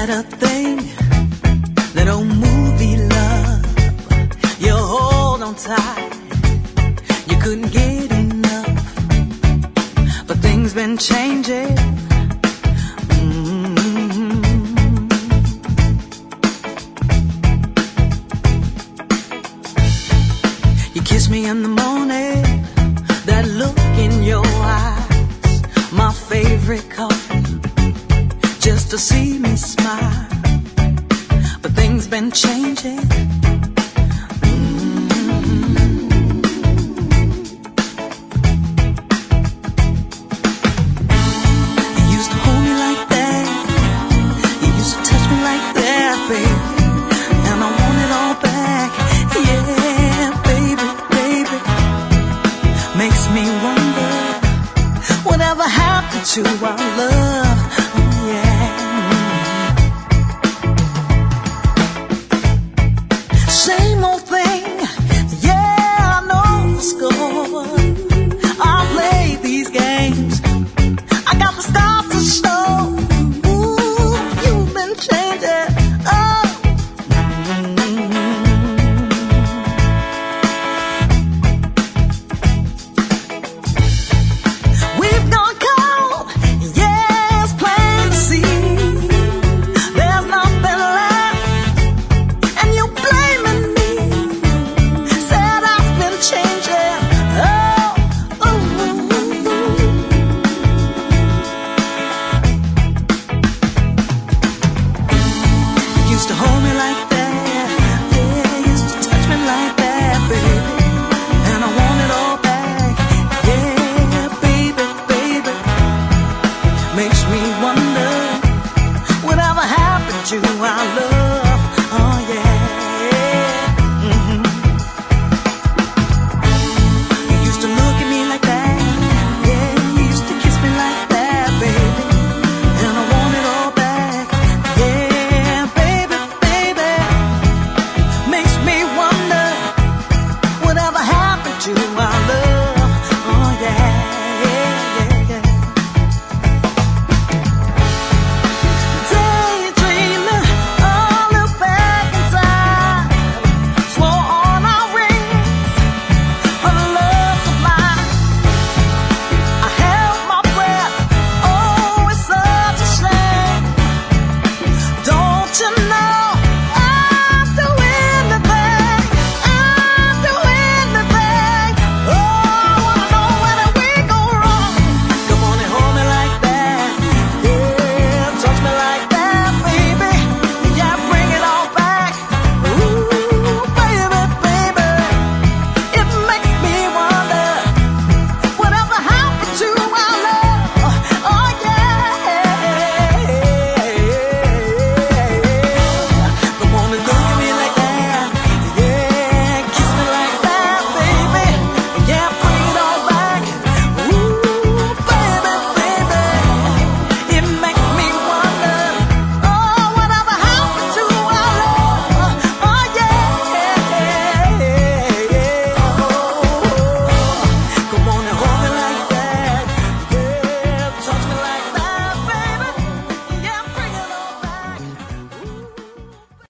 had a thing, that old movie love. You hold on tight, you couldn't get enough. But things been changing. You kiss me in the morning, that look in your eyes, my favorite coffee, just to see me smile. But things been changing.